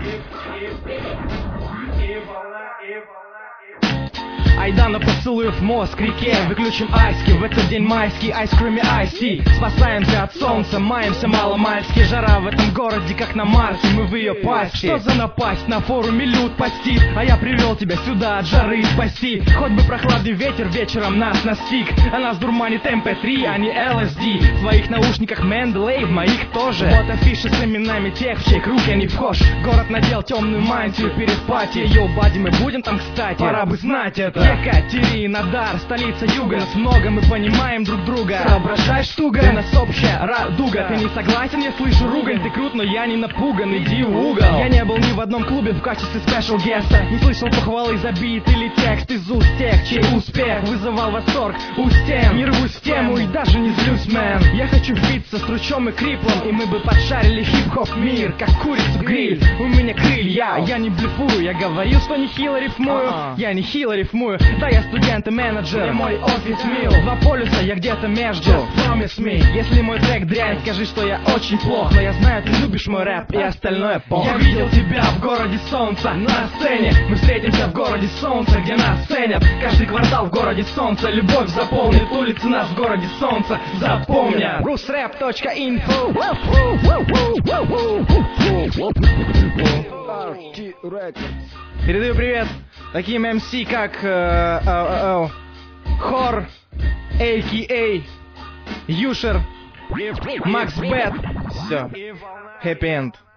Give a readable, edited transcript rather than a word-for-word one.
Айда на поцелуев мозг к реке, выключим айски, в этот день майский, айскрими айси. Спасаемся от солнца, маемся маломальски. Жара в этом городе, как на Марсе, мы в ее пасти. Что за напасть, на форуме люд постит, а я привел тебя сюда от жары спасти. Хоть бы прохладный ветер вечером нас настиг, а нас дурманит MP3, а не LSD. В твоих наушниках Mendeley, в моих тоже. Вот афиши с именами тех, в чей круг я не вхож. Город надел темную мантию перед пати. Йоу, бади, мы будем там, кстати, пора бы знать это. Екатеринодар, столица юга. Нас много, мы понимаем друг друга. Соображаешь, туго, у нас общая радуга. Ты не согласен, я слышу ругань. Ты крут, но я не напуган, иди в угол. Я не был ни в одном клубе в качестве спешл геста. Не слышал похвалы за бит или текст из уст тех, чей успех вызывал восторг у стен. Не рвусь в тему и даже не злюсь, мэн. Я хочу биться с Тручом и Криплом, и мы бы подшарили хип-хоп мир, как курицу гриль. У меня крылья, я не блефую. Я говорил, что нехило рифмую. Я нехило рифмую. Да, я студент и менеджер, и мой офис мил. Два полюса, я где-то между. Promise me. Если мой трек дрянь, скажи, что я очень плох. Но я знаю, ты любишь мой рэп, и остальное пох. Я видел тебя в городе солнца, на сцене. Мы встретимся в городе солнца, где нас ценят. Каждый квартал в городе солнца. Любовь заполнит улицы нас в городе солнца. Запомнят. rusrap.info. Передаю привет таким МС, как Хор, a.k.a. Юшер, Макс Бет. Все. Happy End.